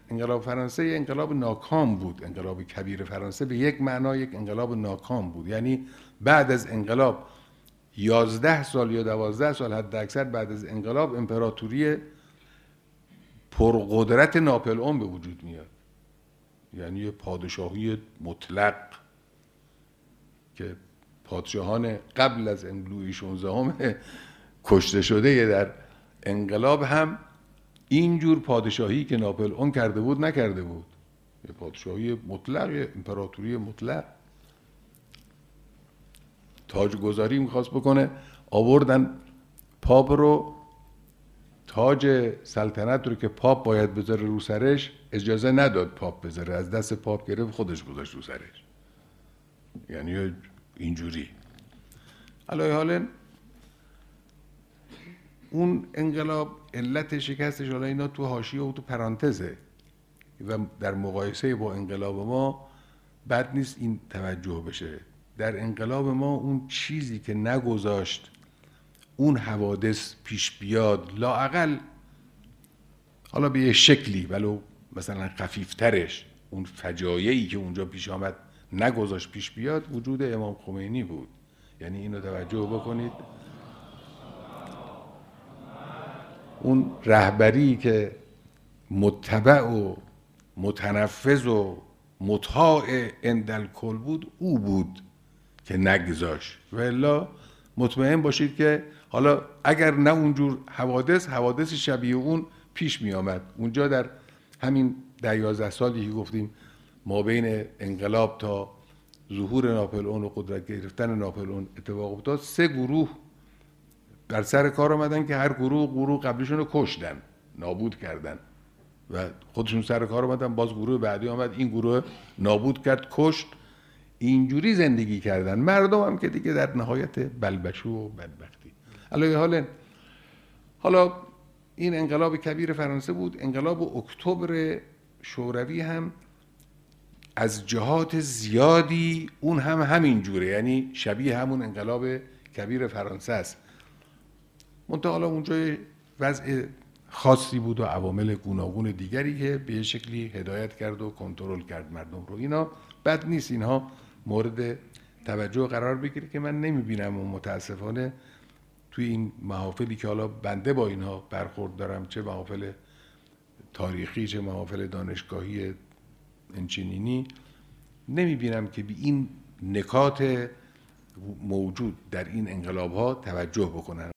انقلاب فرانسه یک انقلاب ناکام بود. انقلاب کبیر فرانسه به یک معنا یک انقلاب ناکام بود. یعنی بعد از انقلاب 11 سال یا 12 سال حد اکثر بعد از انقلاب امپراتوری پرقدرت ناپلئون به وجود میاد. یعنی یه پادشاهی مطلق که پادشاهان قبل از لویی 16 کشته شده در انقلاب هم اینجور پادشاهی که ناپلئون کرده بود نکرده بود. یه پادشاهی مطلق، یه امپراتوری مطلق. تاجگذاری میخواست بکنه، آوردن پاپ رو، تاج سلطنت رو که پاپ باید بذاره رو سرش اجازه نداد پاپ بذاره، از دست پاپ گرفت خودش گذاشت رو سرش. یعنی اینجوری. علی حال اون انقلاب علت شکستش، حالا اینا تو حاشیه و تو پرانتزه و در مقایسه با انقلاب ما بد نیست این توجه بشه. در انقلاب ما اون چیزی که نگذاشت اون حوادث پیش بیاد، لااقل حالا به یه شکلی ولو مثلا خفیفترش، اون فجایعی که اونجا پیش آمد نگذاشت پیش بیاد، وجود امام خمینی بود. یعنی اینو توجه بکنید، اون رهبری که متبع و متنفذ و مطاع اندالکل بود، او بود که نگذاشت. و الا مطمئن باشید که حالا اگر نه اونجور حوادث شبیه اون پیش می آمد. اونجا در همین 10-11 سالی که گفتیم ما بین انقلاب تا ظهور ناپلئون و قدرت گرفتن ناپلئون اتفاق افتاد، 3 گروه در سر کار آمدن که هر گروه قبلیشون رو کشتن، نابود کردن و خودشون سر کار آمدن، باز گروه بعدی آمد این گروه نابود کرد، کشت. اینجوری زندگی کردن مردم هم که دیگه در نهایت بلبشو و بدبختی. علی حالا این انقلاب کبیر فرانسه بود. انقلاب اکتبر شوروی هم از جهات زیادی اون هم همین جوره، یعنی شبیه همون انقلاب کبیر فرانسه است. منتها حالا اونجا وضع خاصی بود و عوامل گوناگون دیگری که به شکلی هدایت کرد و کنترل کرد مردم رو. اینا بد نیست، اینها مورد توجه قرار بگیره که من نمیبینم و متاسفانه توی این محافلی که حالا بنده با اینها برخورد دارم، چه محافل تاریخی چه محافل دانشگاهی انچنینی، نمیبینم که به این نکات موجود در این انقلاب ها توجه بکنن.